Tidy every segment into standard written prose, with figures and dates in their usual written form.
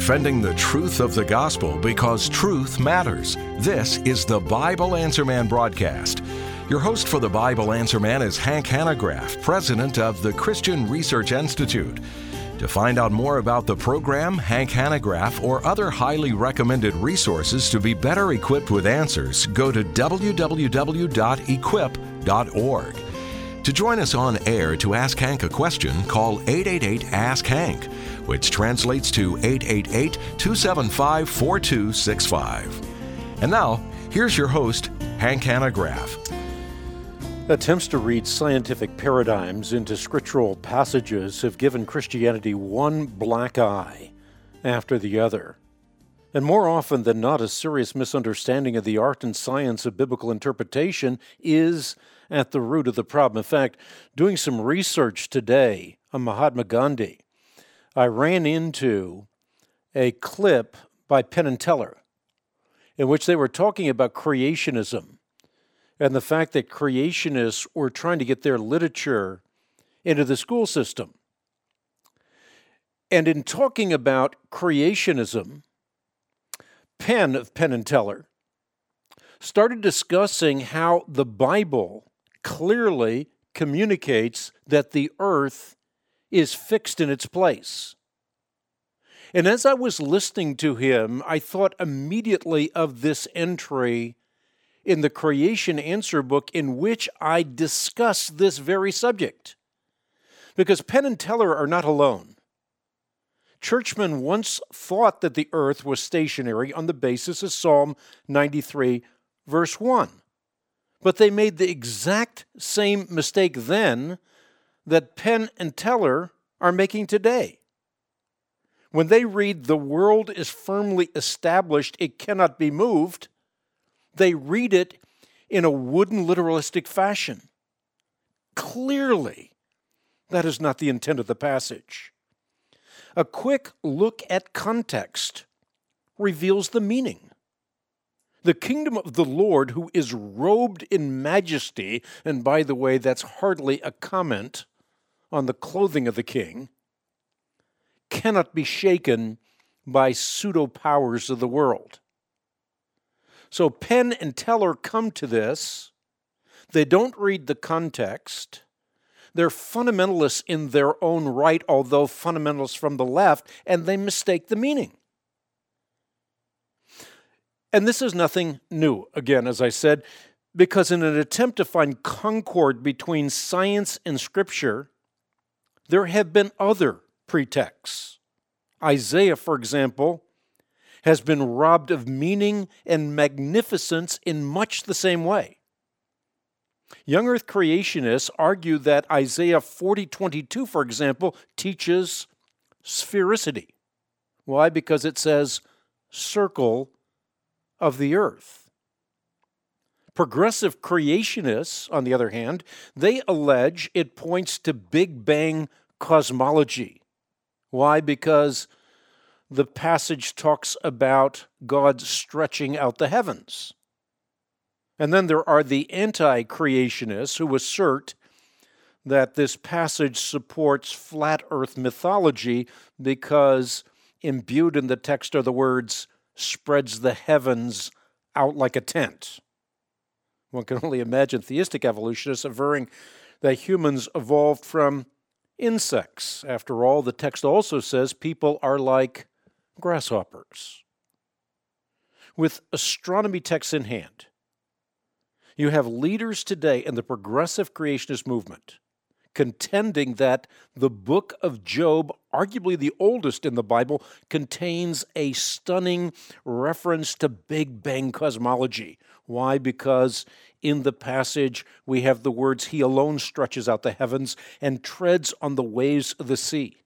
defending the truth of the gospel because truth matters. This is the Bible Answer Man broadcast. Your host for the Bible Answer Man is Hank Hanegraaff, president of the Christian Research Institute. To find out more about the program, Hank Hanegraaff, or other highly recommended resources to be better equipped with answers, go to www.equip.org. To join us on air to ask Hank a question, call 888-ASK-HANK, which translates to 888-275-4265. And now, here's your host, Hank Hanegraaff. Attempts to read scientific paradigms into scriptural passages have given Christianity one black eye after the other. And more often than not, a serious misunderstanding of the art and science of biblical interpretation is at the root of the problem. In fact, doing some research today on Mahatma Gandhi, I ran into a clip by Penn and Teller in which they were talking about creationism and the fact that creationists were trying to get their literature into the school system. And in talking about creationism, Penn of Penn and Teller started discussing how the Bible clearly communicates that the earth is fixed in its place. And as I was listening to him, I thought immediately of this entry in the Creation Answer book in which I discuss this very subject. Because Penn and Teller are not alone. Churchmen once thought that the earth was stationary on the basis of Psalm 93, verse 1. But they made the exact same mistake then that Penn and Teller are making today. When they read the world is firmly established, it cannot be moved, they read it in a wooden literalistic fashion. Clearly, that is not the intent of the passage. A quick look at context reveals the meaning. The kingdom of the Lord, who is robed in majesty, and by the way, that's hardly a comment on the clothing of the king, cannot be shaken by pseudo-powers of the world. So Penn and Teller come to this. They don't read the context. They're fundamentalists in their own right, although fundamentalists from the left, and they mistake the meaning. And this is nothing new, again, as I said, because in an attempt to find concord between science and Scripture, there have been other pretexts. Isaiah, for example, has been robbed of meaning and magnificence in much the same way. Young Earth creationists argue that Isaiah 40:22, for example, teaches sphericity. Why? Because it says circle of the earth. Progressive creationists, on the other hand, they allege it points to Big Bang cosmology. Why? Because the passage talks about God stretching out the heavens. And then there are the anti-creationists who assert that this passage supports flat earth mythology because imbued in the text are the words, spreads the heavens out like a tent. One can only imagine theistic evolutionists averring that humans evolved from insects. After all, the text also says people are like grasshoppers. With astronomy texts in hand, you have leaders today in the progressive creationist movement contending that the book of Job, arguably the oldest in the Bible, contains a stunning reference to Big Bang cosmology. Why? Because in the passage we have the words, He alone stretches out the heavens and treads on the waves of the sea.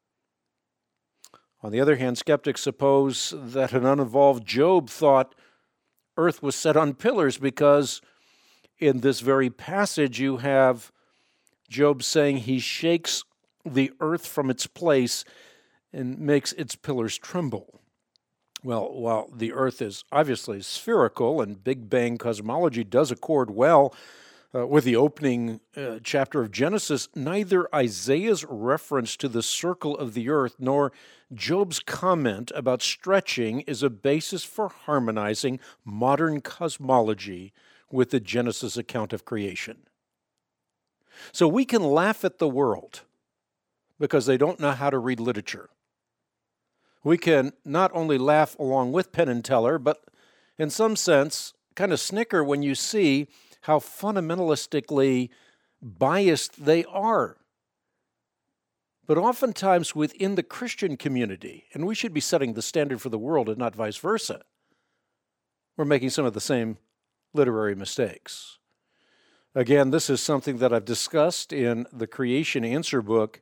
On the other hand, skeptics suppose that an uninvolved Job thought earth was set on pillars because in this very passage you have Job saying he shakes the earth from its place and makes its pillars tremble. Well, while the earth is obviously spherical and Big Bang cosmology does accord well with the opening chapter of Genesis, neither Isaiah's reference to the circle of the earth nor Job's comment about stretching is a basis for harmonizing modern cosmology with the Genesis account of creation. So we can laugh at the world because they don't know how to read literature. We can not only laugh along with Penn and Teller, but in some sense kind of snicker when you see how fundamentalistically biased they are. But oftentimes within the Christian community, and we should be setting the standard for the world and not vice versa, we're making some of the same literary mistakes. Again, this is something that I've discussed in the Creation Answer book,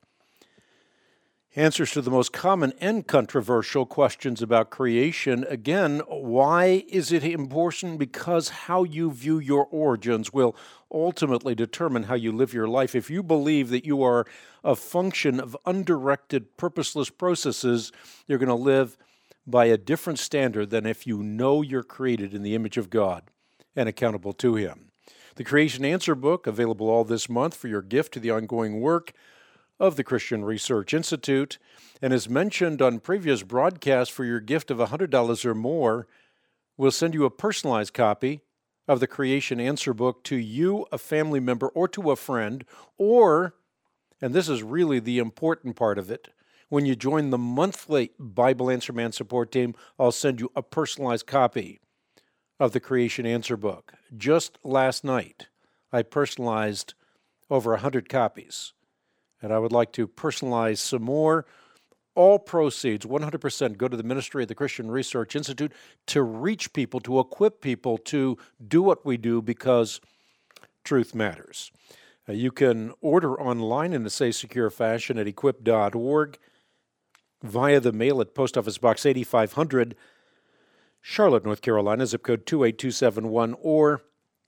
Answers to the Most Common and Controversial Questions About Creation. Again, why is it important? Because how you view your origins will ultimately determine how you live your life. If you believe that you are a function of undirected, purposeless processes, you're going to live by a different standard than if you know you're created in the image of God and accountable to Him. The Creation Answer book, available all this month for your gift to the ongoing work of the Christian Research Institute, and as mentioned on previous broadcasts, for your gift of $100 or more, we'll send you a personalized copy of the Creation Answer book to you, a family member, or to a friend, or, and this is really the important part of it, when you join the monthly Bible Answer Man support team, I'll send you a personalized copy of the Creation Answer book. Just last night, I personalized over 100 copies. And I would like to personalize some more. All proceeds, 100%, go to the ministry of the Christian Research Institute to reach people, to equip people to do what we do because truth matters. You can order online in a safe, secure fashion at equip.org, via the mail at Post Office Box 8500, Charlotte, North Carolina, zip code 28271, or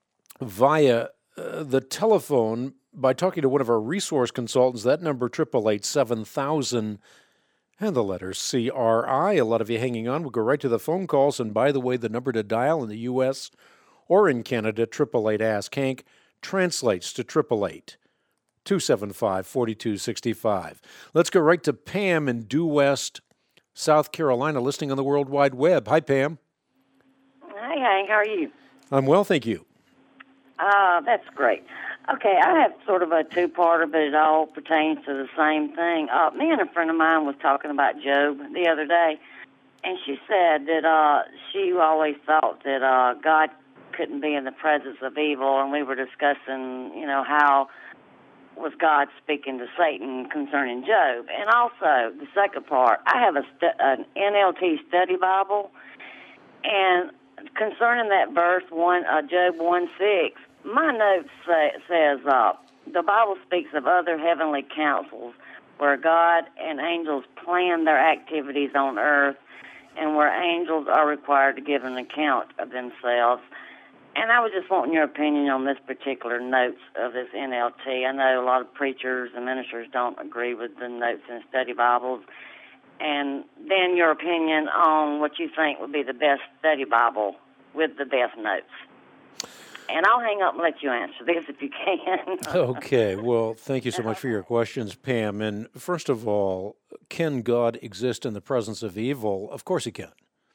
via the telephone by talking to one of our resource consultants. That number, 888-7000, and the letters CRI. A lot of you hanging on. We'll go right to the phone calls. And by the way, the number to dial in the U.S. or in Canada, 888-ASK-HANK, translates to 888-275-4265. Let's go right to Pam in Due West, South Carolina, listening on the World Wide Web. Hi, Pam. Hi, Hank. How are you? I'm well, thank you. That's great. Okay, I have sort of a two-parter, but it all pertains to the same thing. Me and a friend of mine was talking about Job the other day, and she said that she always thought that God couldn't be in the presence of evil, and we were discussing, how was God speaking to Satan concerning Job. And also, the second part, I have an NLT study Bible, and concerning that verse, Job 1:6, my note says the Bible speaks of other heavenly councils where God and angels plan their activities on earth and where angels are required to give an account of themselves. And I was just wanting your opinion on this particular notes of this NLT. I know a lot of preachers and ministers don't agree with the notes in study Bibles. And then your opinion on what you think would be the best study Bible with the best notes. And I'll hang up and let you answer this if you can. Okay. Well, thank you so much for your questions, Pam. And first of all, can God exist in the presence of evil? Of course He can.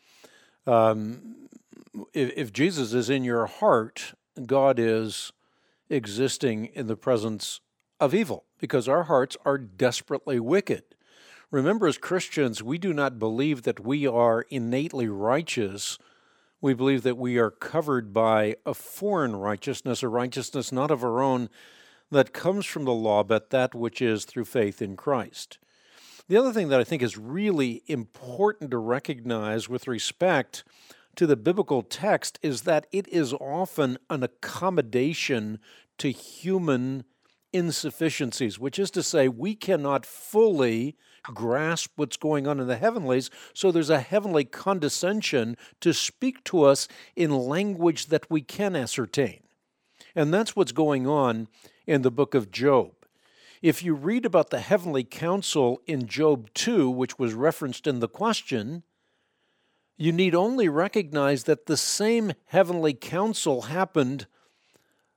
If Jesus is in your heart, God is existing in the presence of evil because our hearts are desperately wicked. Remember, as Christians, we do not believe that we are innately righteous. We believe that we are covered by a foreign righteousness, a righteousness not of our own that comes from the law, but that which is through faith in Christ. The other thing that I think is really important to recognize with respect to the biblical text is that it is often an accommodation to human insufficiencies, which is to say we cannot fully grasp what's going on in the heavenlies, so there's a heavenly condescension to speak to us in language that we can ascertain. And that's what's going on in the book of Job. If you read about the heavenly council in Job 2, which was referenced in the question, you need only recognize that the same heavenly council happened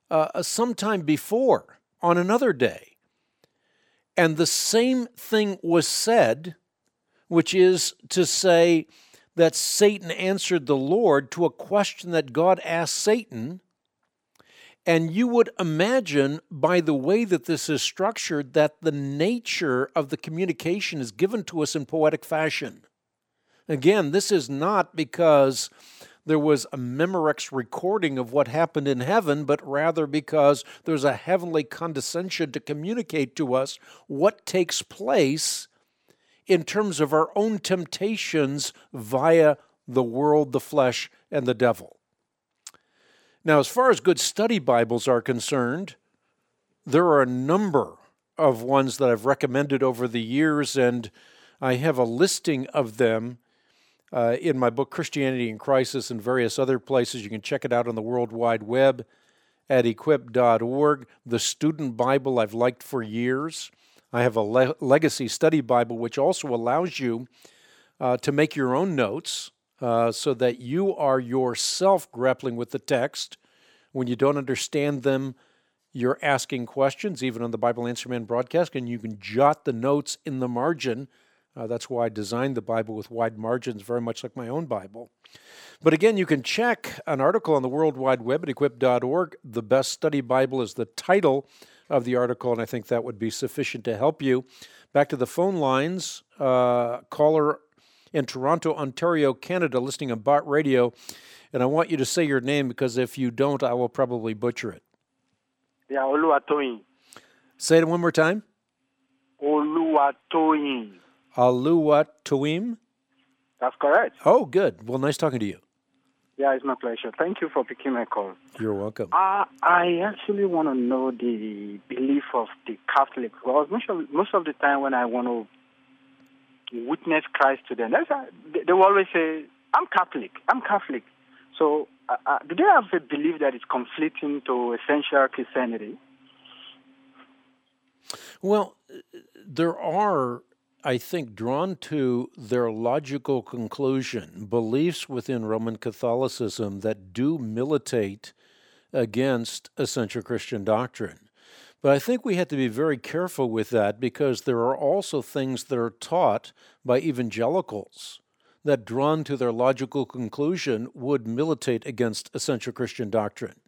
sometime before on another day. And the same thing was said, which is to say that Satan answered the Lord to a question that God asked Satan. And you would imagine, by the way that this is structured, that the nature of the communication is given to us in poetic fashion. Again, this is not because there was a Memorex recording of what happened in heaven, but rather because there's a heavenly condescension to communicate to us what takes place in terms of our own temptations via the world, the flesh, and the devil. Now, as far as good study Bibles are concerned, there are a number of ones that I've recommended over the years, and I have a listing of them in my book, Christianity in Crisis, and various other places. You can check it out on the World Wide Web at equip.org. The Student Bible I've liked for years. I have a Legacy Study Bible, which also allows you to make your own notes so that you are yourself grappling with the text. When you don't understand them, you're asking questions, even on the Bible Answer Man broadcast, and you can jot the notes in the margin. That's why I designed the Bible with wide margins, very much like my own Bible. But again, you can check an article on the World Wide Web at equip.org. The Best Study Bible is the title of the article, and I think that would be sufficient to help you. Back to the phone lines, caller in Toronto, Ontario, Canada, listening on Bot Radio, and I want you to say your name because if you don't, I will probably butcher it. Yeah, Oluwatoyin. Say it one more time. Oluwatoyin. Oluwatoyin? That's correct. Oh, good. Well, nice talking to you. Yeah, it's my pleasure. Thank you for picking my call. You're welcome. I actually want to know the belief of the Catholic. Because most of the time when I want to witness Christ to them, they will always say, I'm Catholic. So do they have a belief that is conflicting to essential Christianity? Well, there are, I think, drawn to their logical conclusion, beliefs within Roman Catholicism that do militate against essential Christian doctrine. But I think we have to be very careful with that because there are also things that are taught by evangelicals that, drawn to their logical conclusion, would militate against essential Christian doctrine.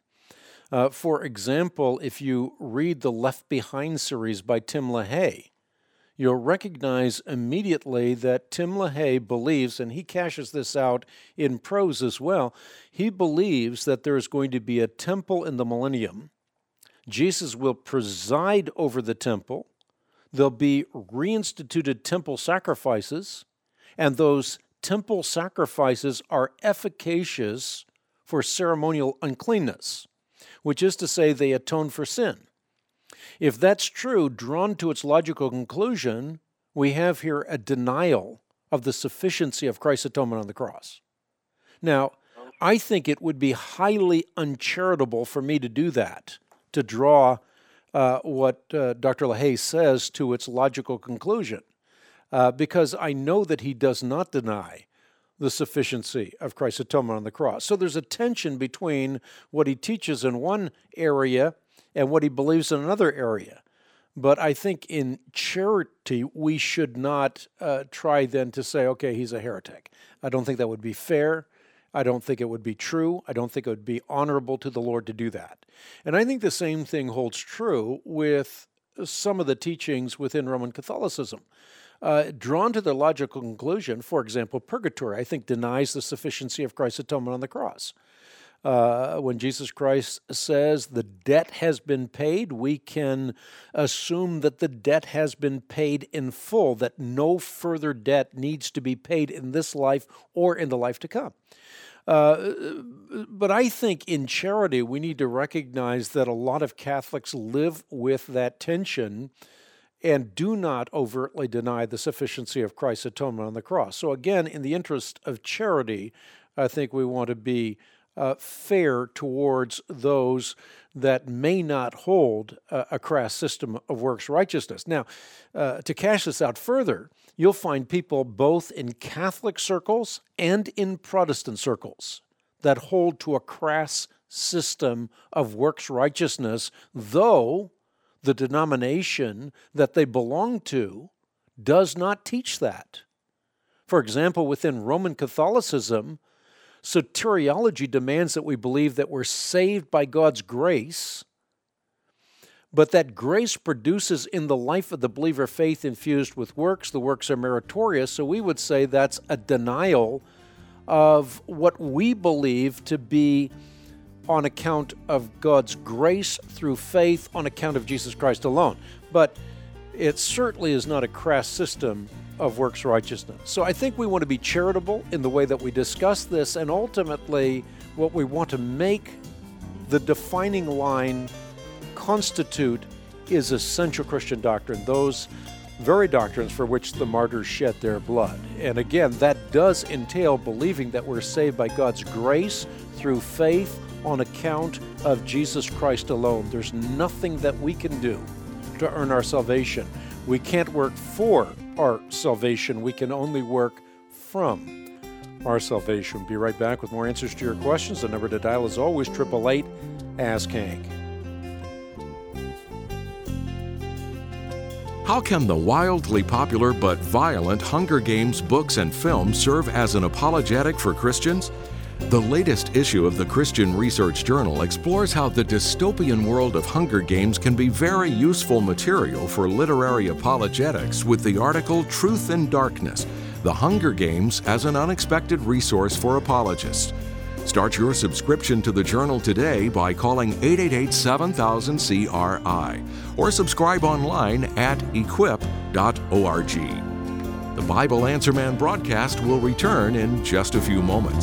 For example, if you read the Left Behind series by Tim LaHaye, you'll recognize immediately that Tim LaHaye believes, and he cashes this out in prose as well, he believes that there is going to be a temple in the millennium. Jesus will preside over the temple. There'll be reinstituted temple sacrifices, and those temple sacrifices are efficacious for ceremonial uncleanness, which is to say they atone for sin. If that's true, drawn to its logical conclusion, we have here a denial of the sufficiency of Christ's atonement on the cross. Now, I think it would be highly uncharitable for me to do that, to draw what Dr. LaHaye says to its logical conclusion, because I know that he does not deny the sufficiency of Christ's atonement on the cross. So there's a tension between what he teaches in one area and what he believes in another area. But I think in charity, we should not try then to say, okay, he's a heretic. I don't think that would be fair. I don't think it would be true. I don't think it would be honorable to the Lord to do that. And I think the same thing holds true with some of the teachings within Roman Catholicism. Drawn to the logical conclusion, for example, purgatory, I think, denies the sufficiency of Christ's atonement on the cross. When Jesus Christ says the debt has been paid, we can assume that the debt has been paid in full, that no further debt needs to be paid in this life or in the life to come. But I think in charity, we need to recognize that a lot of Catholics live with that tension and do not overtly deny the sufficiency of Christ's atonement on the cross. So again, in the interest of charity, I think we want to be fair towards those that may not hold a crass system of works righteousness. Now, to cash this out further, you'll find people both in Catholic circles and in Protestant circles that hold to a crass system of works righteousness, though the denomination that they belong to does not teach that. For example, within Roman Catholicism, soteriology demands that we believe that we're saved by God's grace, but that grace produces in the life of the believer faith infused with works. The works are meritorious, so we would say that's a denial of what we believe to be on account of God's grace through faith on account of Jesus Christ alone. But it certainly is not a crass system of works righteousness. So I think we want to be charitable in the way that we discuss this, and ultimately what we want to make the defining line constitute is essential Christian doctrine, those very doctrines for which the martyrs shed their blood. And again, that does entail believing that we're saved by God's grace through faith on account of Jesus Christ alone. There's nothing that we can do to earn our salvation. We can't work for our salvation. We can only work from our salvation. Be right back with more answers to your questions. The number to dial is always 888-ASK-HANK. How can the wildly popular but violent Hunger Games books and films serve as an apologetic for Christians? The latest issue of the Christian Research Journal explores how the dystopian world of Hunger Games can be very useful material for literary apologetics with the article Truth in Darkness, The Hunger Games as an Unexpected Resource for Apologists. Start your subscription to the journal today by calling 888-7000-CRI or subscribe online at equip.org. The Bible Answer Man broadcast will return in just a few moments.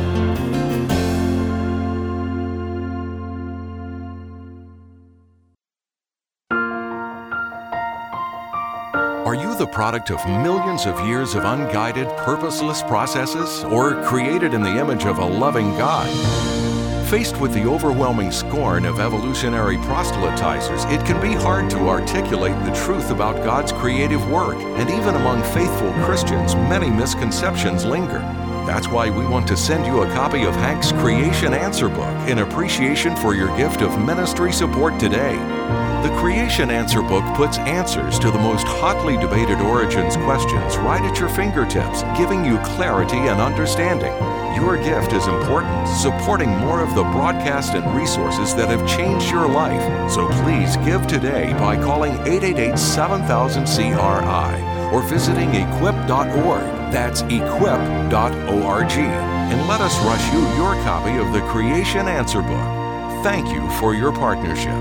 Are you the product of millions of years of unguided, purposeless processes, or created in the image of a loving God? Faced with the overwhelming scorn of evolutionary proselytizers, it can be hard to articulate the truth about God's creative work, and even among faithful Christians, many misconceptions linger. That's why we want to send you a copy of Hank's Creation Answer Book in appreciation for your gift of ministry support today. The Creation Answer Book puts answers to the most hotly debated origins questions right at your fingertips, giving you clarity and understanding. Your gift is important, supporting more of the broadcast and resources that have changed your life. So please give today by calling 888-7000-CRI or visiting equip.org. That's equip.org. And let us rush you your copy of the Creation Answer Book. Thank you for your partnership.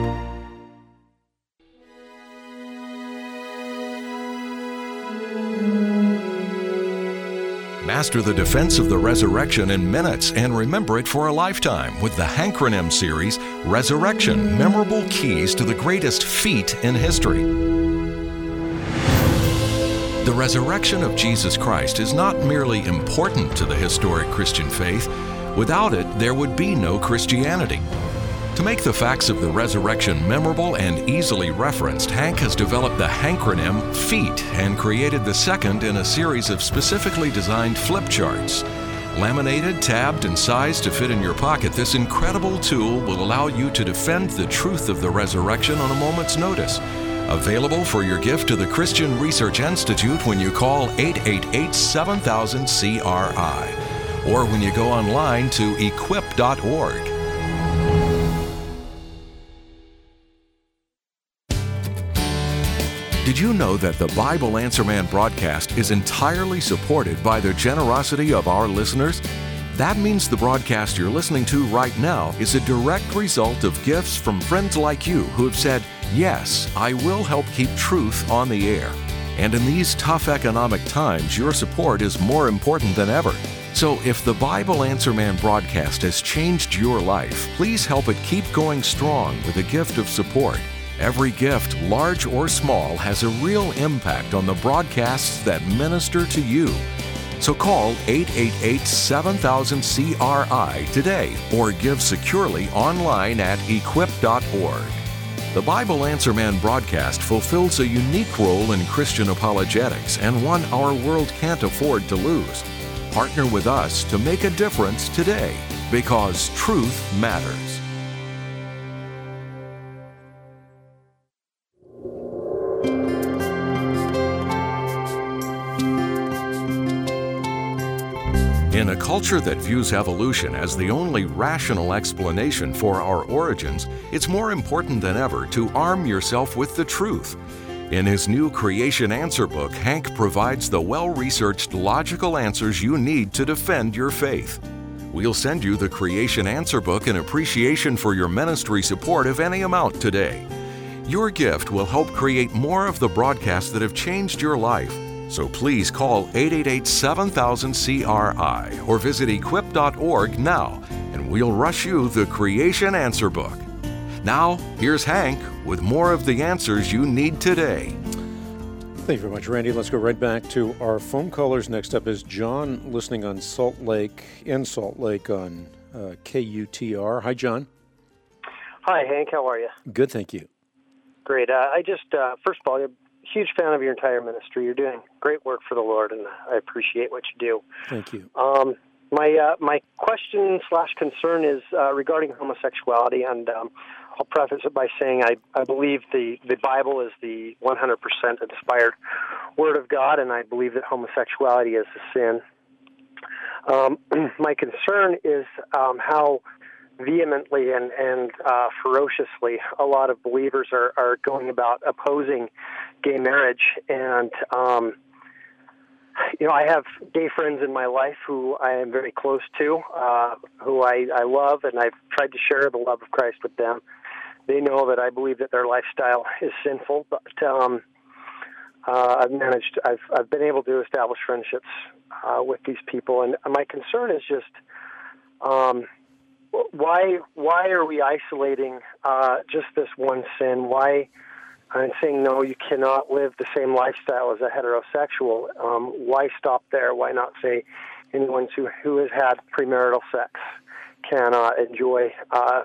Master the defense of the resurrection in minutes and remember it for a lifetime with the Hankronym series, Resurrection, Memorable Keys to the Greatest Feat in History. The resurrection of Jesus Christ is not merely important to the historic Christian faith. Without it, there would be no Christianity. To make the facts of the resurrection memorable and easily referenced, Hank has developed the Hankronym FEAT and created the second in a series of specifically designed flip charts. Laminated, tabbed, and sized to fit in your pocket, this incredible tool will allow you to defend the truth of the resurrection on a moment's notice. Available for your gift to the Christian Research Institute when you call 888-7000-CRI or when you go online to equip.org. Did you know that the Bible Answer Man broadcast is entirely supported by the generosity of our listeners? That means the broadcast you're listening to right now is a direct result of gifts from friends like you who have said, "Yes, I will help keep truth on the air." And in these tough economic times, your support is more important than ever. So if the Bible Answer Man broadcast has changed your life, please help it keep going strong with a gift of support. Every gift, large or small, has a real impact on the broadcasts that minister to you. So call 888-7000-CRI today or give securely online at equip.org. The Bible Answer Man broadcast fulfills a unique role in Christian apologetics and one our world can't afford to lose. Partner with us to make a difference today because truth matters. In a culture that views evolution as the only rational explanation for our origins, it's more important than ever to arm yourself with the truth. In his new Creation Answer book, Hank provides the well-researched logical answers you need to defend your faith. We'll send you the Creation Answer book in appreciation for your ministry support of any amount today. Your gift will help create more of the broadcasts that have changed your life. So please call 888-7000-CRI or visit equip.org now, and we'll rush you the Creation Answer book. Now, here's Hank with more of the answers you need today. Thank you very much, Randy. Let's go right back to our phone callers. Next up is John, listening on Salt Lake on KUTR. Hi, John. Hi, Hank. How are you? Good, thank you. Great. I just, first of all, I'm a huge fan of your entire ministry. You're doing great work for the Lord, and I appreciate what you do. Thank you. My question / concern is regarding homosexuality, and I'll preface it by saying I believe the Bible is the 100% inspired Word of God, and I believe that homosexuality is a sin. My concern is how vehemently and ferociously a lot of believers are going about opposing gay marriage. And, I have gay friends in my life who I am very close to, who I love, and I've tried to share the love of Christ with them. They know that I believe that their lifestyle is sinful, but I've been able to establish friendships with these people, and my concern is just why are we isolating just this one sin? Why and saying no, you cannot live the same lifestyle as a heterosexual? Why stop there? Why not say anyone who has had premarital sex cannot enjoy a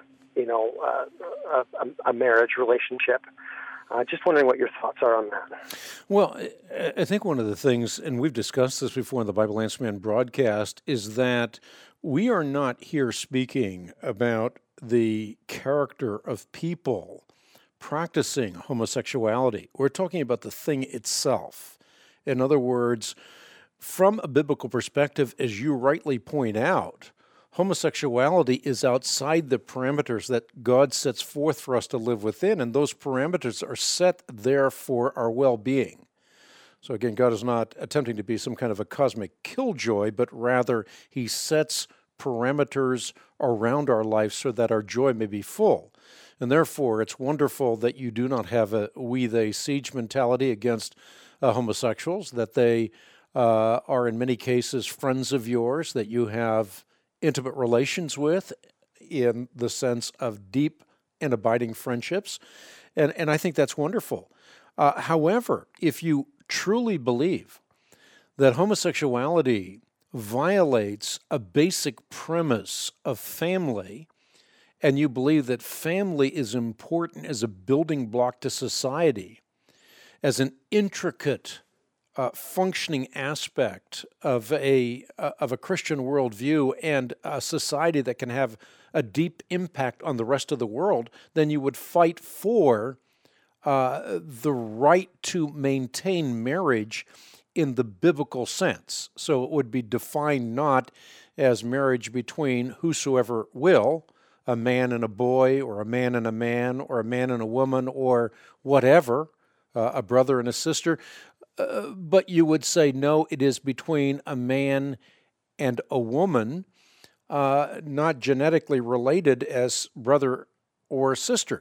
marriage relationship? Just wondering what your thoughts are on that. Well, I think one of the things, and we've discussed this before in the Bible Answer Man broadcast, is that we are not here speaking about the character of people practicing homosexuality. We're talking about the thing itself. In other words, from a biblical perspective, as you rightly point out, homosexuality is outside the parameters that God sets forth for us to live within, and those parameters are set there for our well-being. So again, God is not attempting to be some kind of a cosmic killjoy, but rather He sets parameters around our life so that our joy may be full. And therefore, it's wonderful that you do not have a we-they siege mentality against homosexuals, that they are in many cases friends of yours, that you have intimate relations with in the sense of deep and abiding friendships. And I think that's wonderful. However, if you truly believe that homosexuality violates a basic premise of family, and you believe that family is important as a building block to society, as an intricate functioning aspect of a Christian worldview and a society that can have a deep impact on the rest of the world, then you would fight for the right to maintain marriage in the biblical sense. So it would be defined not as marriage between whosoever will, a man and a boy, or a man and a man, or a man and a woman, or whatever, a brother and a sister. But you would say, no, it is between a man and a woman, not genetically related as brother or sister.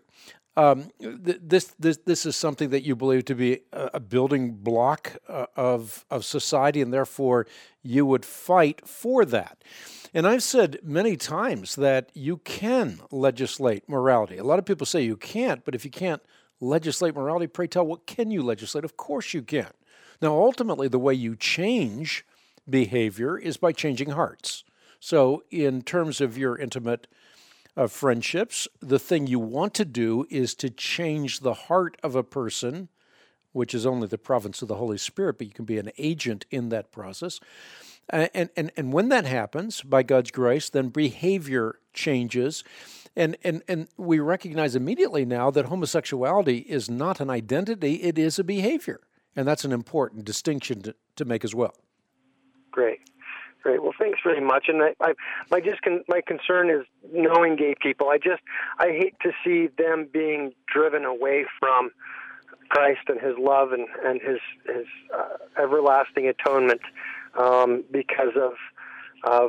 This is something that you believe to be a building block of society, and therefore you would fight for that. And I've said many times that you can legislate morality. A lot of people say you can't, but if you can't legislate morality, pray tell, what can you legislate? Of course you can. Now, ultimately, the way you change behavior is by changing hearts. So in terms of your intimate friendships, the thing you want to do is to change the heart of a person, which is only the province of the Holy Spirit, but you can be an agent in that process. And when that happens, by God's grace, then behavior changes. And we recognize immediately now that homosexuality is not an identity, it is a behavior. And that's an important distinction to make as well. Great. Great. Well, thanks very much. And my concern is knowing gay people. I hate to see them being driven away from Christ and His love and His everlasting atonement because of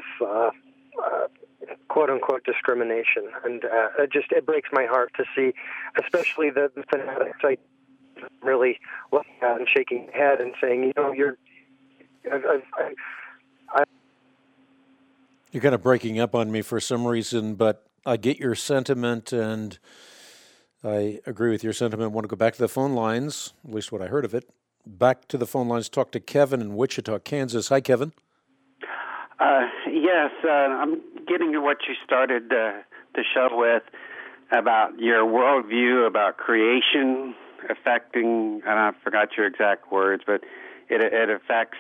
quote unquote discrimination. And it breaks my heart to see, especially the fanatics. I really looking at and shaking my head and saying, you're kind of breaking up on me for some reason, but I get your sentiment, and I agree with your sentiment. I want to go back to the phone lines, at least what I heard of it. Back to the phone lines, talk to Kevin in Wichita, Kansas. Hi, Kevin. Yes, I'm getting to what you started the show with about your worldview about creation affecting, and I forgot your exact words, but it affects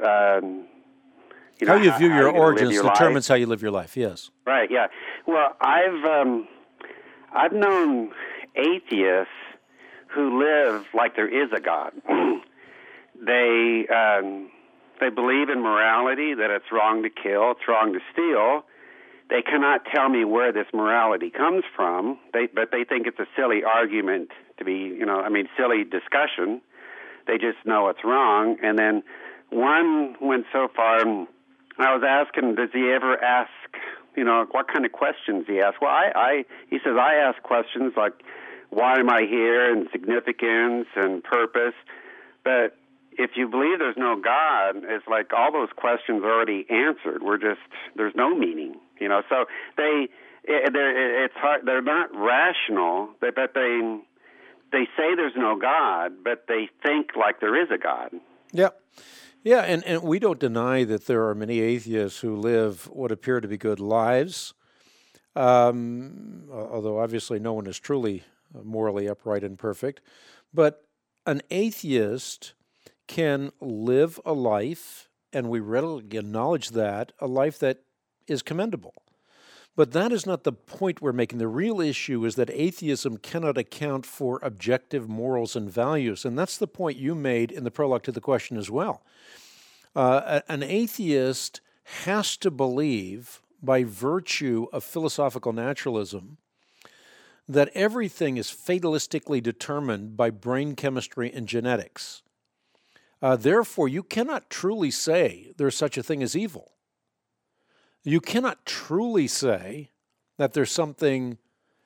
how you view your origins determines how you live your life. Yes. Right. Yeah. Well, I've known atheists who live like there is a God. They believe in morality, that it's wrong to kill, it's wrong to steal. They cannot tell me where this morality comes from, but they think it's a silly argument to be, silly discussion. They just know it's wrong. And then one went so far, I was asking, does he ever ask, what kind of questions he asks? Well, he says, I ask questions like, why am I here, and significance and purpose. But if you believe there's no God, it's like all those questions are already answered. There's no meaning, So it's hard. They're not rational, but they say there's no God, but they think like there is a God. Yeah. Yeah, and we don't deny that there are many atheists who live what appear to be good lives, although obviously no one is truly morally upright and perfect. But an atheist can live a life, and we readily acknowledge that, a life that is commendable. But that is not the point we're making. The real issue is that atheism cannot account for objective morals and values, and that's the point you made in the prologue to the question as well. An atheist has to believe, by virtue of philosophical naturalism, that everything is fatalistically determined by brain chemistry and genetics. Therefore, you cannot truly say there's such a thing as evil. You cannot truly say that there's something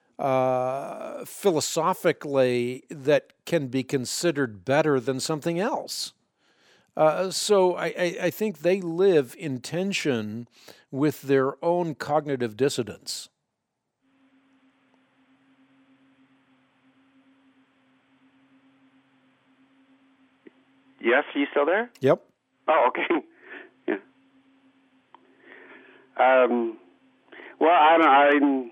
philosophically that can be considered better than something else. So I think they live in tension with their own cognitive dissidence. Yes, are you still there? Yep. Oh, okay. Yeah. Well, I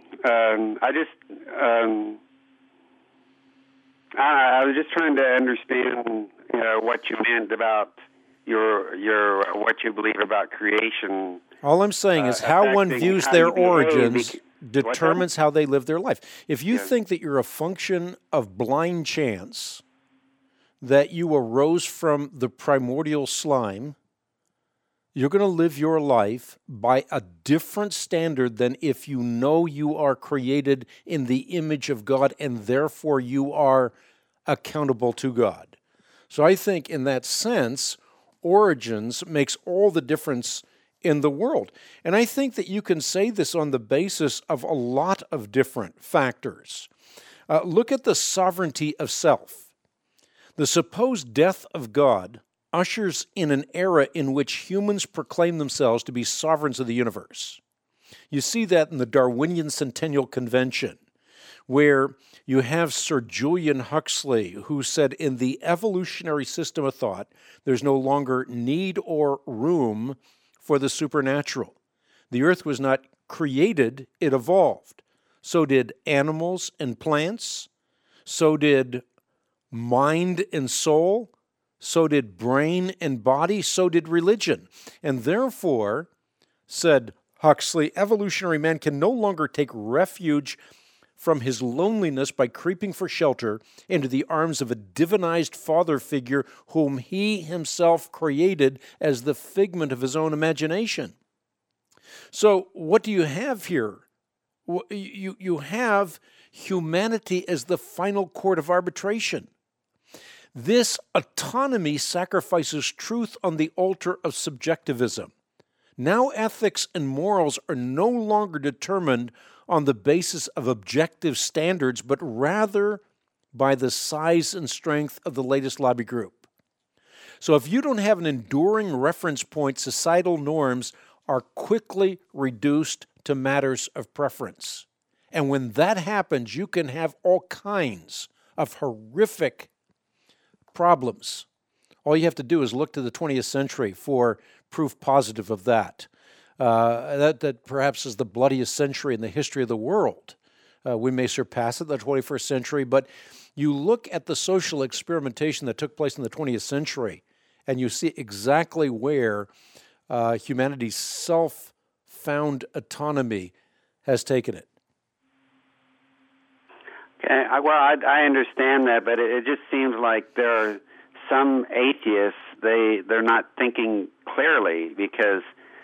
was just trying to understand, what you meant about your what you believe about creation. All I'm saying is how one views their origins determines how they live their life. If you think that you're a function of blind chance, that you arose from the primordial slime, you're going to live your life by a different standard than if you know you are created in the image of God and therefore you are accountable to God. So I think in that sense, origins makes all the difference in the world. And I think that you can say this on the basis of a lot of different factors. Look at the sovereignty of self. The supposed death of God ushers in an era in which humans proclaim themselves to be sovereigns of the universe. You see that in the Darwinian Centennial Convention, where you have Sir Julian Huxley, who said in the evolutionary system of thought, there's no longer need or room for the supernatural. The earth was not created, it evolved. So did animals and plants. So did mind and soul. So did brain and body. So did religion. And therefore, said Huxley, evolutionary man can no longer take refuge from his loneliness by creeping for shelter into the arms of a divinized father figure whom he himself created as the figment of his own imagination. So what do you have here? You have humanity as the final court of arbitration. This autonomy sacrifices truth on the altar of subjectivism. Now ethics and morals are no longer determined on the basis of objective standards, but rather by the size and strength of the latest lobby group. So if you don't have an enduring reference point, societal norms are quickly reduced to matters of preference. And when that happens, you can have all kinds of horrific problems. All you have to do is look to the 20th century for proof positive of that. That perhaps is the bloodiest century in the history of the world. We may surpass it in the 21st century, but you look at the social experimentation that took place in the 20th century, and you see exactly where humanity's self-found autonomy has taken it. Okay, I understand that, but it just seems like there are some atheists, they're not thinking clearly, because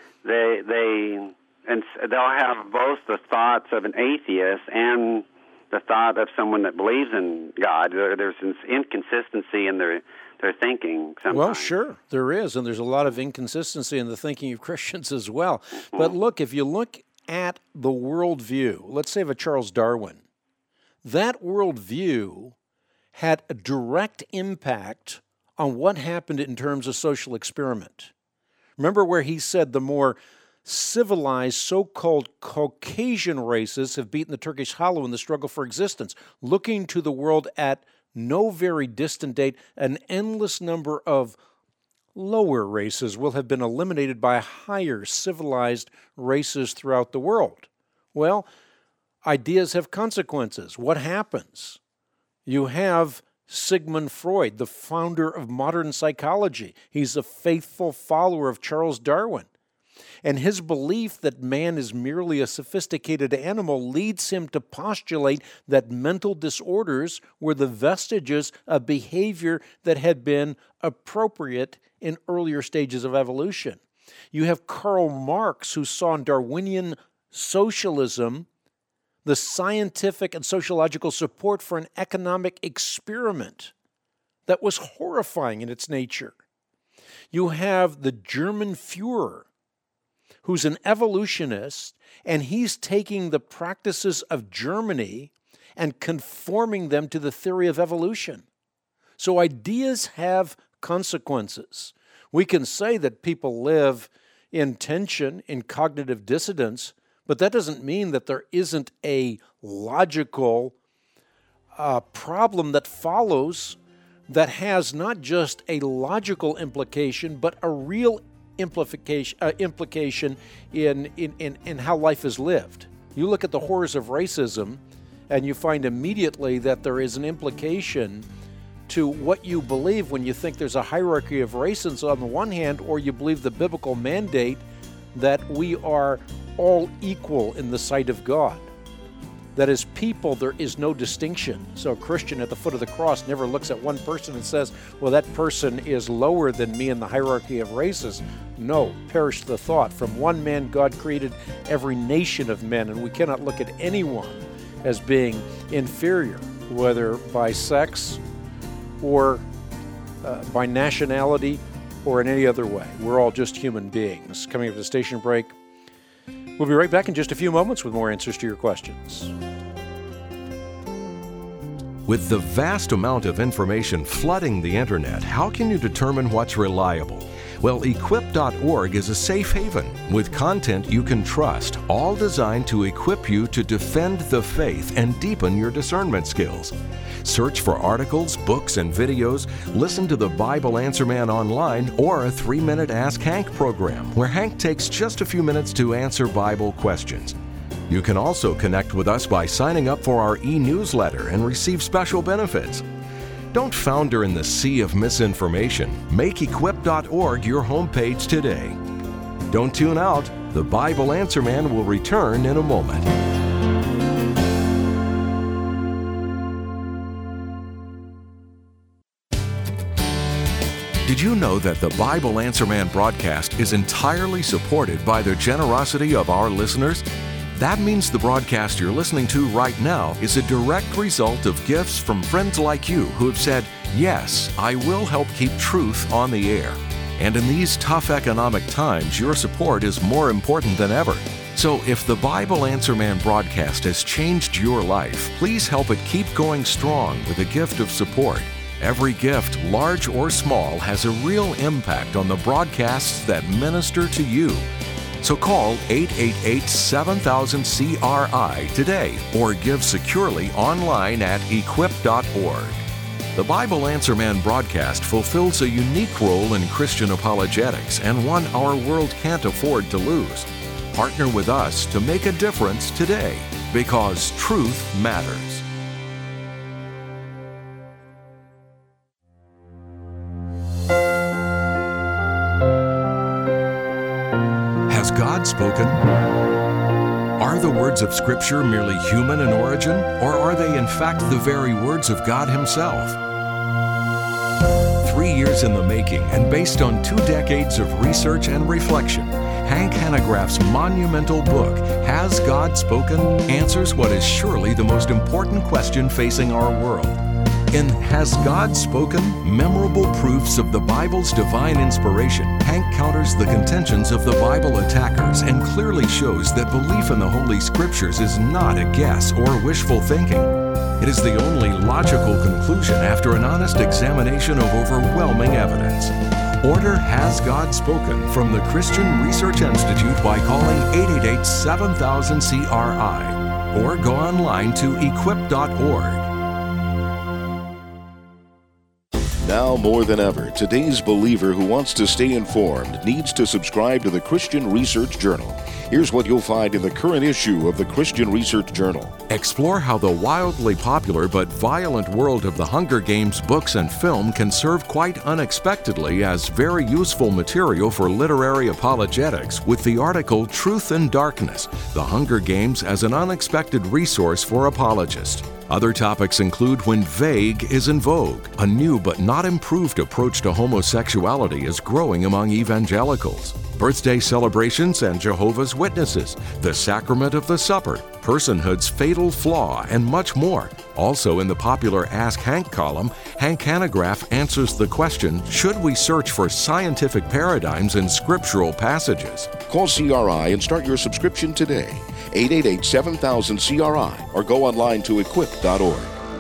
they'll have both the thoughts of an atheist and the thought of someone that believes in God. There's an inconsistency in their thinking sometimes. Well, sure, there is, and there's a lot of inconsistency in the thinking of Christians as well. Mm-hmm. But look, if you look at the worldview, let's say of a Charles Darwin, that worldview had a direct impact on what happened in terms of social experiment. Remember where he said the more civilized so-called Caucasian races have beaten the Turkish Hollow in the struggle for existence. Looking to the world at no very distant date, an endless number of lower races will have been eliminated by higher civilized races throughout the world. Well, ideas have consequences. What happens? You have Sigmund Freud, the founder of modern psychology. He's a faithful follower of Charles Darwin. And his belief that man is merely a sophisticated animal leads him to postulate that mental disorders were the vestiges of behavior that had been appropriate in earlier stages of evolution. You have Karl Marx, who saw in Darwinian socialism the scientific and sociological support for an economic experiment that was horrifying in its nature. You have the German Führer, who's an evolutionist, and he's taking the practices of Germany and conforming them to the theory of evolution. So ideas have consequences. We can say that people live in tension, in cognitive dissonance, but that doesn't mean that there isn't a logical problem that follows that has not just a logical implication, but a real implication in how life is lived. You look at the horrors of racism, and you find immediately that there is an implication to what you believe when you think there's a hierarchy of races on the one hand, or you believe the biblical mandate that we are all equal in the sight of God. That as people, there is no distinction. So a Christian at the foot of the cross never looks at one person and says, well, that person is lower than me in the hierarchy of races. No, perish the thought. From one man, God created every nation of men, and we cannot look at anyone as being inferior, whether by sex or by nationality or in any other way. We're all just human beings. Coming up to the station break, we'll be right back in just a few moments with more answers to your questions. With the vast amount of information flooding the internet, how can you determine what's reliable? Well, Equip.org is a safe haven with content you can trust, all designed to equip you to defend the faith and deepen your discernment skills. Search for articles, books, and videos, listen to the Bible Answer Man online, or a 3-minute Ask Hank program, where Hank takes just a few minutes to answer Bible questions. You can also connect with us by signing up for our e-newsletter and receive special benefits. Don't founder in the sea of misinformation. Make Equip.org your homepage today. Don't tune out. The Bible Answer Man will return in a moment. Did you know that the Bible Answer Man broadcast is entirely supported by the generosity of our listeners? That means the broadcast you're listening to right now is a direct result of gifts from friends like you who have said, "Yes, I will help keep truth on the air." And in these tough economic times, your support is more important than ever. So if the Bible Answer Man broadcast has changed your life, please help it keep going strong with a gift of support. Every gift, large or small, has a real impact on the broadcasts that minister to you. So call 888-7000-CRI today or give securely online at equip.org. The Bible Answer Man broadcast fulfills a unique role in Christian apologetics and one our world can't afford to lose. Partner with us to make a difference today, because truth matters. Has God spoken? Are the words of Scripture merely human in origin, or are they in fact the very words of God Himself? 3 years in the making and based on 2 decades of research and reflection, Hank Hanegraaff's monumental book, Has God Spoken?, answers what is surely the most important question facing our world. In Has God Spoken? Memorable Proofs of the Bible's Divine Inspiration, Hank counters the contentions of the Bible attackers and clearly shows that belief in the Holy Scriptures is not a guess or wishful thinking. It is the only logical conclusion after an honest examination of overwhelming evidence. Order Has God Spoken from the Christian Research Institute by calling 888-7000-CRI or go online to equip.org. Now more than ever, today's believer who wants to stay informed needs to subscribe to the Christian Research Journal. Here's what you'll find in the current issue of the Christian Research Journal. Explore how the wildly popular but violent world of the Hunger Games books and film can serve quite unexpectedly as very useful material for literary apologetics with the article Truth and Darkness, The Hunger Games as an Unexpected Resource for Apologists. Other topics include When Vague is in Vogue. A new but not improved approach to homosexuality is growing among evangelicals. Birthday celebrations and Jehovah's Witnesses, the Sacrament of the Supper, personhood's fatal flaw, and much more. Also in the popular Ask Hank column, Hank Hanegraaff answers the question, should we search for scientific paradigms in scriptural passages? Call CRI and start your subscription today. 888-7000-CRI or go online to equip.org.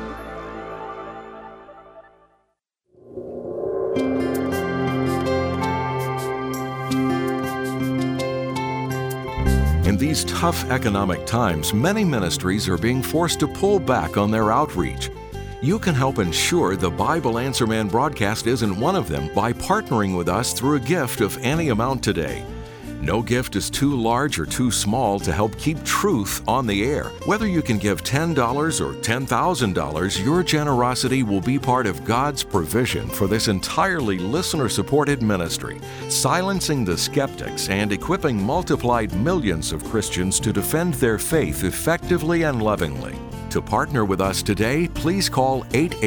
In these tough economic times, many ministries are being forced to pull back on their outreach. You can help ensure the Bible Answer Man broadcast isn't one of them by partnering with us through a gift of any amount today. No gift is too large or too small to help keep truth on the air. Whether you can give $10 or $10,000, your generosity will be part of God's provision for this entirely listener-supported ministry, silencing the skeptics and equipping multiplied millions of Christians to defend their faith effectively and lovingly. To partner with us today, please call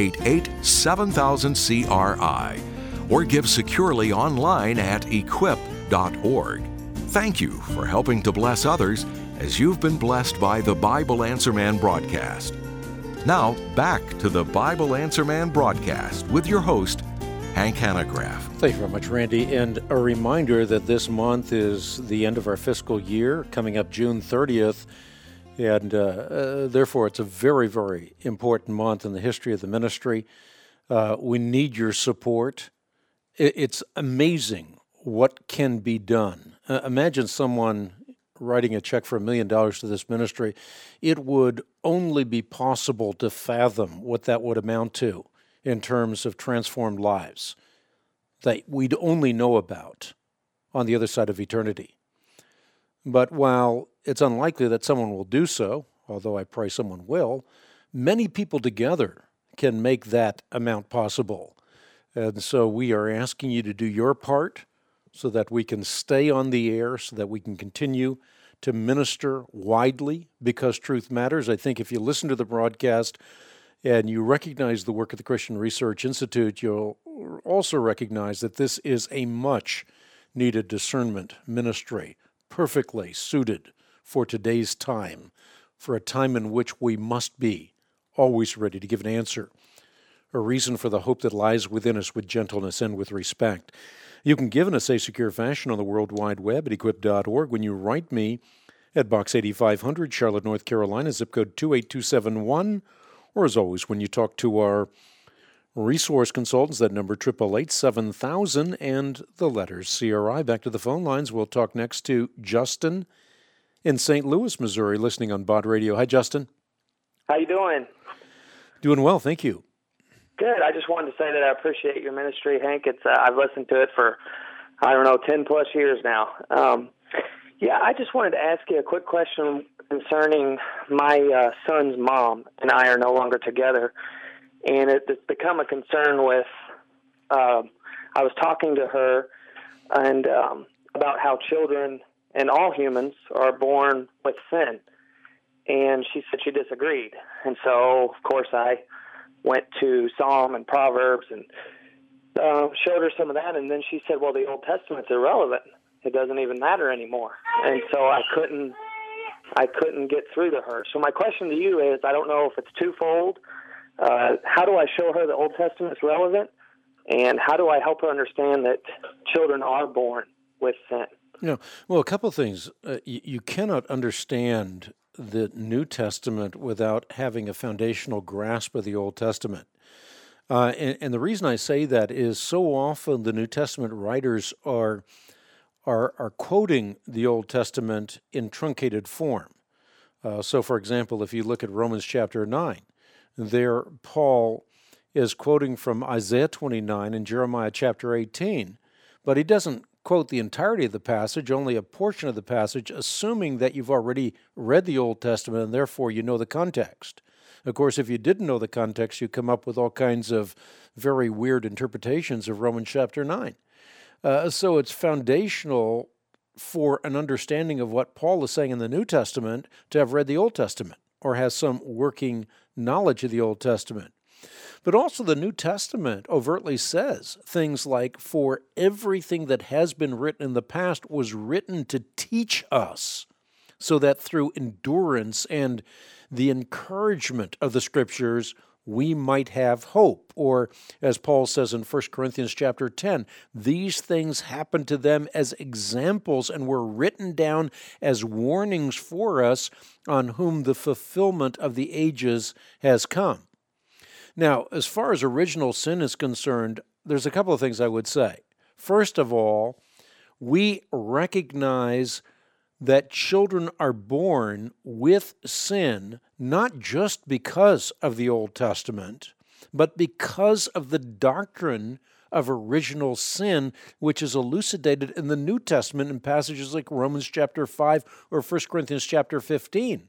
888-7000-CRI or give securely online at equip.org. Thank you for helping to bless others as you've been blessed by the Bible Answer Man broadcast. Now, back to the Bible Answer Man broadcast with your host, Hank Hanegraaff. Thank you very much, Randy. And a reminder that this month is the end of our fiscal year, coming up June 30th. And therefore, it's a very, very important month in the history of the ministry. We need your support. It's amazing what can be done. Imagine someone writing a check for $1 million to this ministry. It would only be possible to fathom what that would amount to in terms of transformed lives that we'd only know about on the other side of eternity. But while it's unlikely that someone will do so, although I pray someone will, many people together can make that amount possible. And so we are asking you to do your part so that we can stay on the air, so that we can continue to minister widely because truth matters. I think if you listen to the broadcast and you recognize the work of the Christian Research Institute, you'll also recognize that this is a much needed discernment ministry, perfectly suited for today's time, for a time in which we must be always ready to give an answer, a reason for the hope that lies within us with gentleness and with respect. You can give in a safe, secure fashion on the World Wide Web at equip.org when you write me at Box 8500, Charlotte, North Carolina, zip code 28271, or as always, when you talk to our resource consultants, that number 888-7000 and the letters CRI. Back to the phone lines. We'll talk next to Justin in St. Louis, Missouri, listening on Bod Radio. Hi, Justin. How you doing? Doing well, thank you. Good. I just wanted to say that I appreciate your ministry, Hank. It's I've listened to it for, 10 plus years now. I just wanted to ask you a quick question concerning my son's mom and I are no longer together. And it's become a concern with, I was talking to her and about how children and all humans are born with sin. And she said she disagreed. And so, of course, I went to Psalm and Proverbs and showed her some of that. And then she said, well, the Old Testament's irrelevant. It doesn't even matter anymore. And so I couldn't get through to her. So my question to you is, I don't know if it's twofold. How do I show her the Old Testament is relevant? And how do I help her understand that children are born with sin? Well, a couple of things. You cannot understand the New Testament without having a foundational grasp of the Old Testament. And the reason I say that is so often the New Testament writers are quoting the Old Testament in truncated form. So, for example, if you look at Romans chapter 9, there Paul is quoting from Isaiah 29 and Jeremiah chapter 18, but he doesn't quote the entirety of the passage, only a portion of the passage, assuming that you've already read the Old Testament and therefore you know the context. Of course, if you didn't know the context, you come up with all kinds of very weird interpretations of Romans chapter 9. So it's foundational for an understanding of what Paul is saying in the New Testament to have read the Old Testament or has some working knowledge of the Old Testament. But also the New Testament overtly says things like, for everything that has been written in the past was written to teach us, so that through endurance and the encouragement of the Scriptures, we might have hope. Or, as Paul says in 1 Corinthians chapter 10, these things happened to them as examples and were written down as warnings for us, on whom the fulfillment of the ages has come. Now, as far as original sin is concerned, there's a couple of things I would say. First of all, we recognize that children are born with sin, not just because of the Old Testament, but because of the doctrine of original sin, which is elucidated in the New Testament in passages like Romans chapter 5 or 1 Corinthians chapter 15.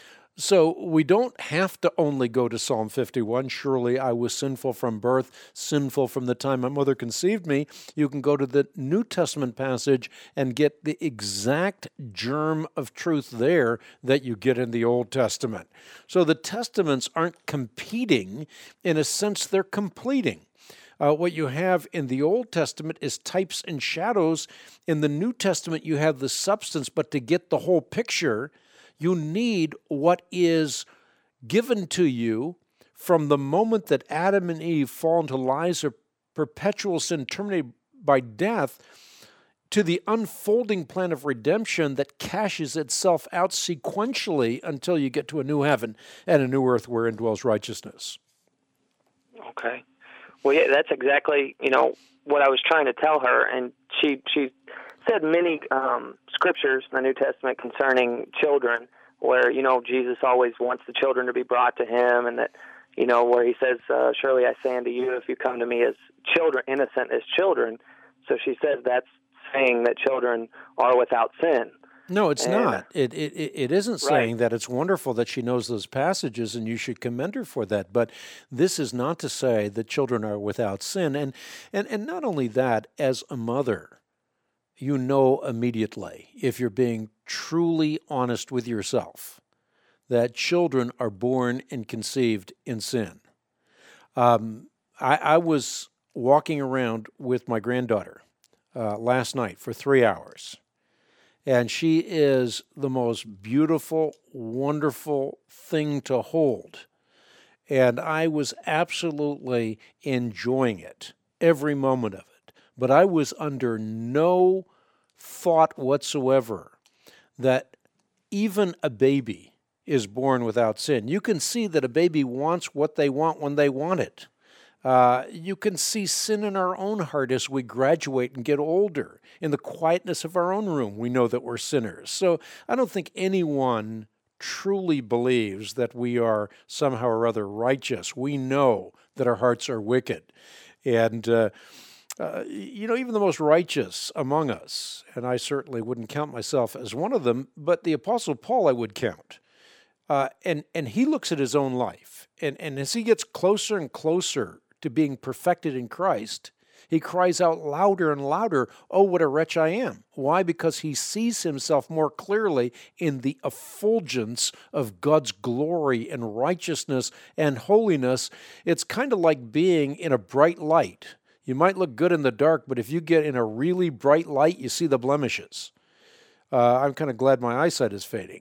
So we don't have to only go to Psalm 51, surely I was sinful from birth, sinful from the time my mother conceived me. You can go to the New Testament passage and get the exact germ of truth there that you get in the Old Testament. So the Testaments aren't competing. In a sense, they're completing. What you have in the Old Testament is types and shadows. In the New Testament, you have the substance, but to get the whole picture, you need what is given to you from the moment that Adam and Eve fall into lies of perpetual sin terminated by death to the unfolding plan of redemption that cashes itself out sequentially until you get to a new heaven and a new earth wherein dwells righteousness. Okay. Well, yeah, that's exactly, what I was trying to tell her, and she said many scriptures in the New Testament concerning children where, Jesus always wants the children to be brought to him, and that, where he says, surely I say unto you, if you come to me as children, innocent as children. So she says that's saying that children are without sin. No, it's not. It isn't saying that. It's wonderful that she knows those passages, and you should commend her for that. But this is not to say that children are without sin. And not only that, as a mother, you know immediately, if you're being truly honest with yourself, that children are born and conceived in sin. I was walking around with my granddaughter last night for 3 hours. And she is the most beautiful, wonderful thing to hold. And I was absolutely enjoying it, every moment of it. But I was under no thought whatsoever that even a baby is born without sin. You can see that a baby wants what they want when they want it. You can see sin in our own heart as we graduate and get older. In the quietness of our own room, we know that we're sinners. So I don't think anyone truly believes that we are somehow or other righteous. We know that our hearts are wicked. And, even the most righteous among us, and I certainly wouldn't count myself as one of them, but the Apostle Paul I would count. And he looks at his own life, and as he gets closer and closer to being perfected in Christ, he cries out louder and louder, "Oh, what a wretch I am." Why? Because he sees himself more clearly in the effulgence of God's glory and righteousness and holiness. It's kind of like being in a bright light. You might look good in the dark, but if you get in a really bright light, you see the blemishes. I'm kind of glad my eyesight is fading.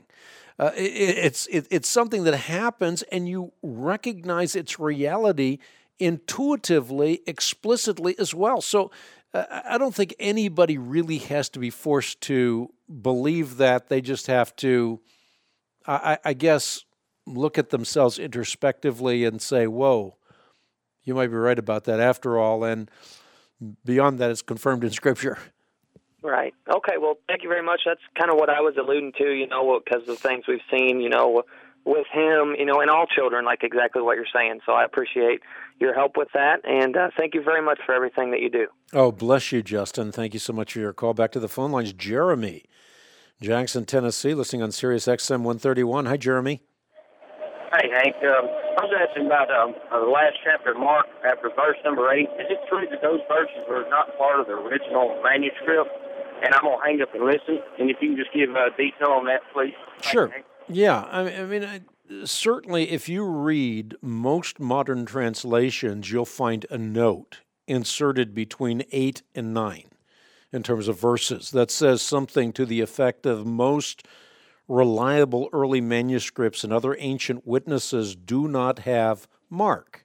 It's something that happens, and you recognize its reality intuitively, explicitly as well. So I don't think anybody really has to be forced to believe that. They just have to, I guess, look at themselves introspectively and say, whoa, you might be right about that after all. And beyond that, it's confirmed in Scripture. Right. Okay, well, thank you very much. That's kind of what I was alluding to, because of the things we've seen, with him, and all children, like exactly what you're saying. So I appreciate your help with that, and thank you very much for everything that you do. Oh, bless you, Justin. Thank you so much for your call. Back to the phone lines. Jeremy, Jackson, Tennessee, listening on Sirius XM 131. Hi, Jeremy. Hey, Hank. I was asking about the last chapter of Mark, after verse number 8. Is it true that those verses were not part of the original manuscript? And I'm going to hang up and listen. And if you can just give detail on that, please. Sure. Yeah. I mean, certainly if you read most modern translations, you'll find a note inserted between 8 and 9 in terms of verses that says something to the effect of most reliable early manuscripts and other ancient witnesses do not have Mark.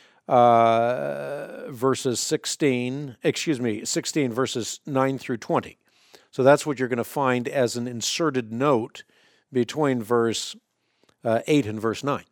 Verses 16 verses 9 through 20. So that's what you're going to find as an inserted note between verse 8 and verse 9.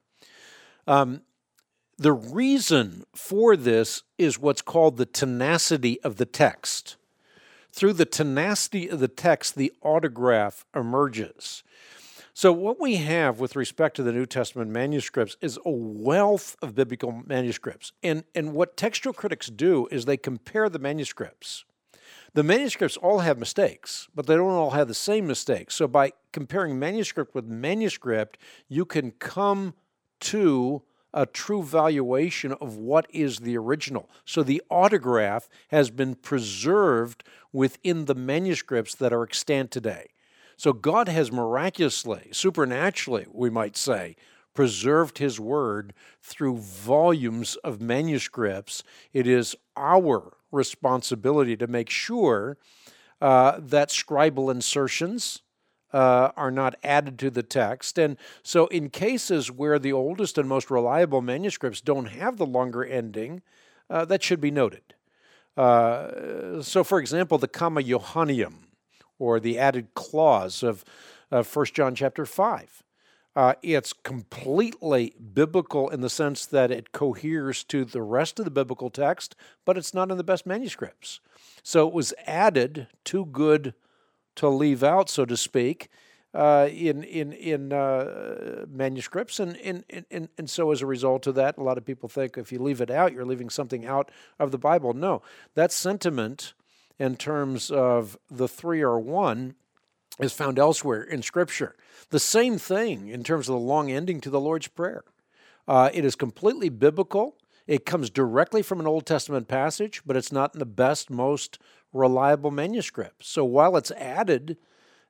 The reason for this is what's called the tenacity of the text. Through the tenacity of the text, the autograph emerges. So what we have with respect to the New Testament manuscripts is a wealth of biblical manuscripts. And what textual critics do is they compare the manuscripts. The manuscripts all have mistakes, but they don't all have the same mistakes. So by comparing manuscript with manuscript, you can come to a true valuation of what is the original. So the autograph has been preserved within the manuscripts that are extant today. So God has miraculously, supernaturally, we might say, preserved His Word through volumes of manuscripts. It is our responsibility to make sure that scribal insertions are not added to the text. And so in cases where the oldest and most reliable manuscripts don't have the longer ending, that should be noted. So for example, the Comma Johanneum, or the added clause of 1 John chapter 5. It's completely biblical in the sense that it coheres to the rest of the biblical text, but it's not in the best manuscripts. So it was added too good to leave out, so to speak, in manuscripts. And so as a result of that, a lot of people think if you leave it out, you're leaving something out of the Bible. No, that sentiment in terms of the three are one is found elsewhere in Scripture. The same thing in terms of the long ending to the Lord's Prayer. It is completely biblical. It comes directly from an Old Testament passage, but it's not in the best, most reliable manuscript. So while it's added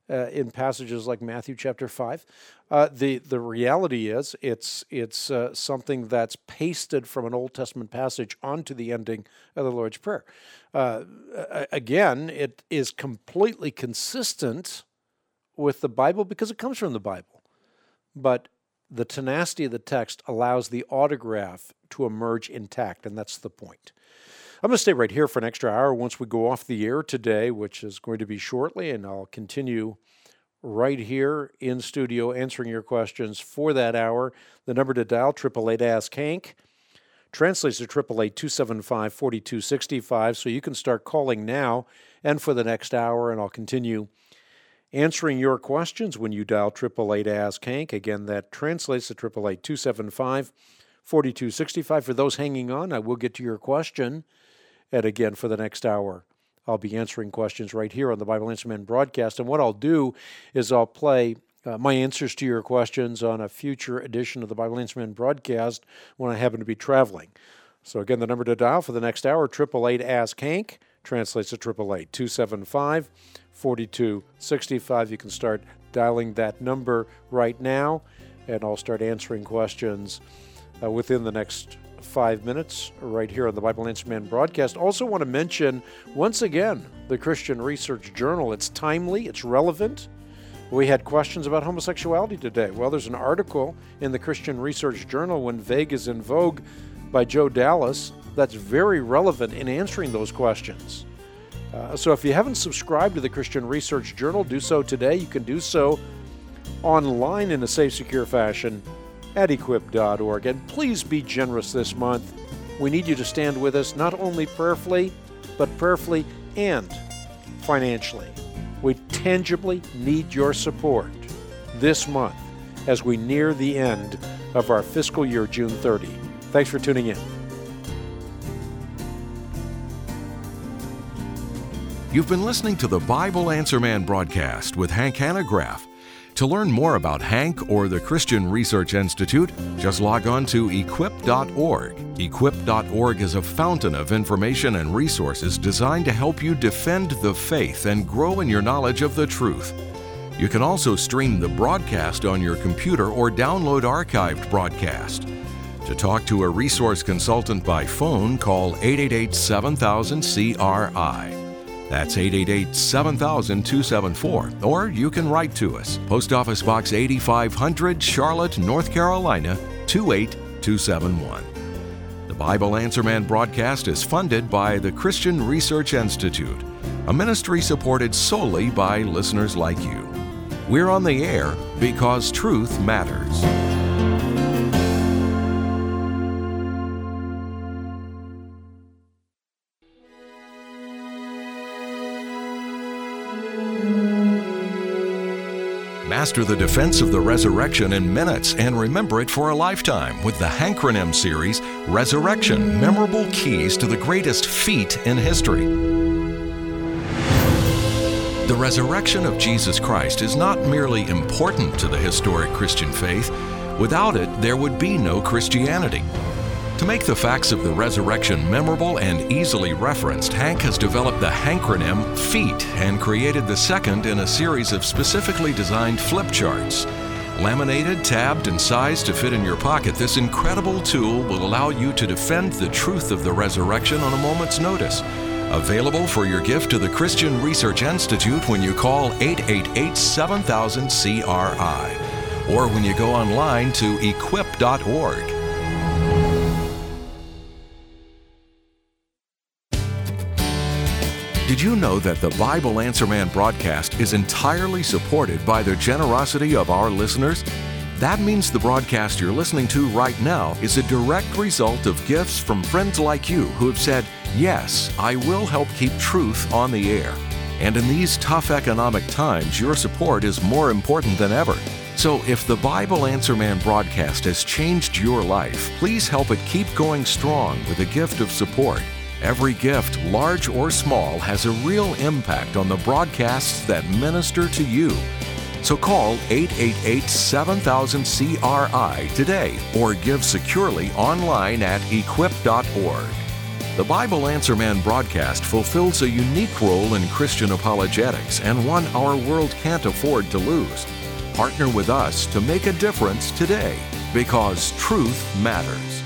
in passages like Matthew chapter 5. The reality is it's something that's pasted from an Old Testament passage onto the ending of the Lord's Prayer. Again, it is completely consistent with the Bible because it comes from the Bible. But the tenacity of the text allows the autograph to emerge intact, and that's the point. I'm going to stay right here for an extra hour once we go off the air today, which is going to be shortly, and I'll continue right here in studio answering your questions for that hour. The number to dial, 888-ASK-HANK, translates to 888-275-4265, so you can start calling now and for the next hour, and I'll continue answering your questions when you dial 888-ASK-HANK. Again, that translates to 888-275-4265. For those hanging on, I will get to your question. And again, for the next hour, I'll be answering questions right here on the Bible Answer Man broadcast. And what I'll do is I'll play my answers to your questions on a future edition of the Bible Answer Man broadcast when I happen to be traveling. So again, the number to dial for the next hour, 888-ASK-HANK, translates to 888-275-4265. You can start dialing that number right now, and I'll start answering questions within the next 5 minutes right here on the Bible Answer Man broadcast. Also want to mention, once again, the Christian Research Journal. It's timely, it's relevant. We had questions about homosexuality today. Well, there's an article in the Christian Research Journal, When Vague is in Vogue, by Joe Dallas, that's very relevant in answering those questions. So if you haven't subscribed to the Christian Research Journal, do so today. You can do so online in a safe, secure fashion at equip.org. And please be generous this month. We need you to stand with us, not only prayerfully, but prayerfully and financially. We tangibly need your support this month as we near the end of our fiscal year, June 30. Thanks for tuning in. You've been listening to the Bible Answer Man broadcast with Hank Hanegraaff. To learn more about Hank or the Christian Research Institute, just log on to equip.org. Equip.org is a fountain of information and resources designed to help you defend the faith and grow in your knowledge of the truth. You can also stream the broadcast on your computer or download archived broadcast. To talk to a resource consultant by phone, call 888-7000-CRI. That's 888-7000-274. Or you can write to us. Post Office Box 8500, Charlotte, North Carolina, 28271. The Bible Answer Man broadcast is funded by the Christian Research Institute, a ministry supported solely by listeners like you. We're on the air because truth matters. Master the defense of the resurrection in minutes and remember it for a lifetime with the Hankronym series, Resurrection, Memorable Keys to the Greatest Feat in History. The resurrection of Jesus Christ is not merely important to the historic Christian faith. Without it, there would be no Christianity. To make the facts of the resurrection memorable and easily referenced, Hank has developed the Hankronym FEAT and created the second in a series of specifically designed flip charts. Laminated, tabbed, and sized to fit in your pocket, this incredible tool will allow you to defend the truth of the resurrection on a moment's notice. Available for your gift to the Christian Research Institute when you call 888-7000-CRI or when you go online to equip.org. Did you know that the Bible Answer Man broadcast is entirely supported by the generosity of our listeners? That means the broadcast you're listening to right now is a direct result of gifts from friends like you who have said, yes, I will help keep truth on the air. And in these tough economic times, your support is more important than ever. So if the Bible Answer Man broadcast has changed your life, please help it keep going strong with a gift of support. Every gift, large or small, has a real impact on the broadcasts that minister to you. So call 888-7000-CRI today or give securely online at equip.org. The Bible Answer Man broadcast fulfills a unique role in Christian apologetics and one our world can't afford to lose. Partner with us to make a difference today, because truth matters.